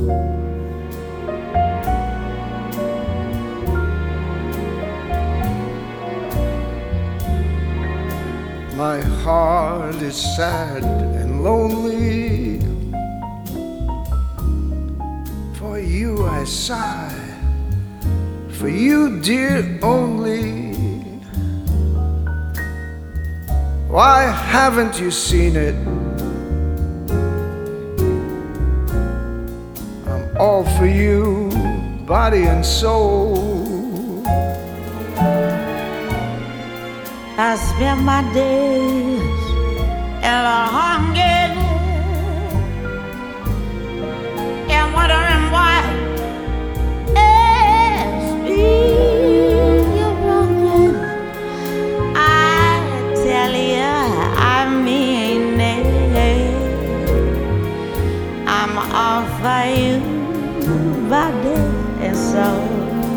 My heart is sad and lonely. For you I sigh, for you, dear, only. Why haven't you seen it? I'm all for you, body and soul. I spend my days in a hunger and wondering why it's me you're wronging. I tell you, I mean it. I'm all for you, body and soul.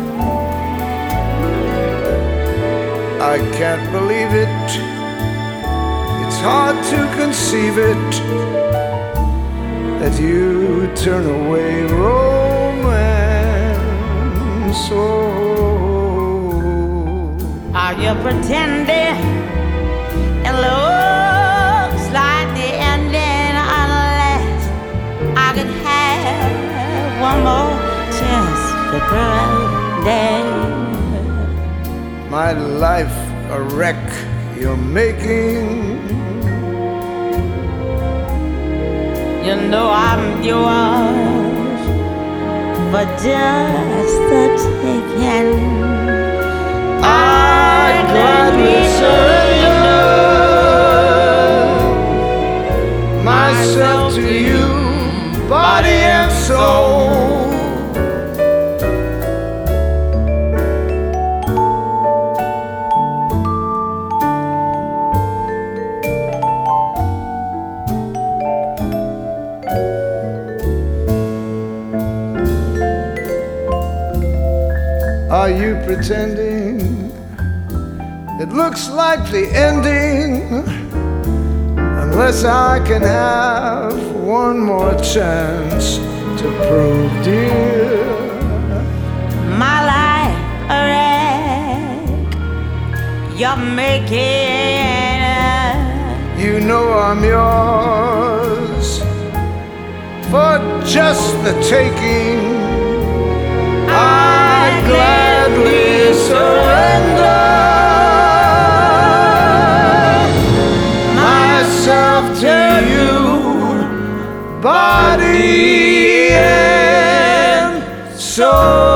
I can't believe it. It's hard to conceive it that you turn away romance. Oh, are you pretending? It looks like the ending unless I could have one more chance to pretend. My life a wreck you're making. You know I'm yours for just the taking. I gladly surrender myself to you, body and soul. Are you pretending? It looks like the ending, unless I can have one more chance to prove, dear, my life a wreck you're making. you know I'm yours for just the taking. I gladly surrender myself to you, body and soul.